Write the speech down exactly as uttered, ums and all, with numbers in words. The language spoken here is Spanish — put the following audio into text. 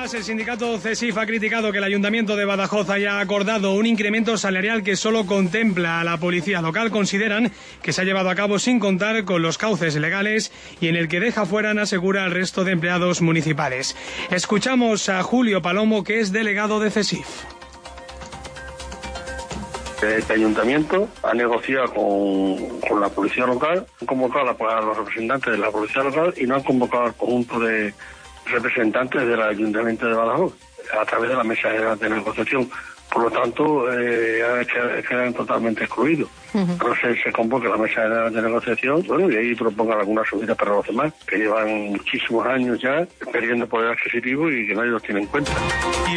Además, el sindicato CESIF ha criticado que el Ayuntamiento de Badajoz haya acordado un incremento salarial que solo contempla a la policía local. Consideran que se ha llevado a cabo sin contar con los cauces legales y en el que deja fuera, asegura, al resto de empleados municipales. Escuchamos a Julio Palomo, que es delegado de CESIF. Este ayuntamiento ha negociado con, con la policía local, han convocado a los representantes de la policía local y no han convocado al conjunto de representantes del ayuntamiento de Badajoz a través de la mesa de negociación. Por lo tanto, eh, quedan totalmente excluidos. Uh-huh. No se, se convoca la mesa de, de negociación, bueno, y ahí propongan alguna subida para los demás, que llevan muchísimos años ya perdiendo poder adquisitivo y que nadie los tiene en cuenta.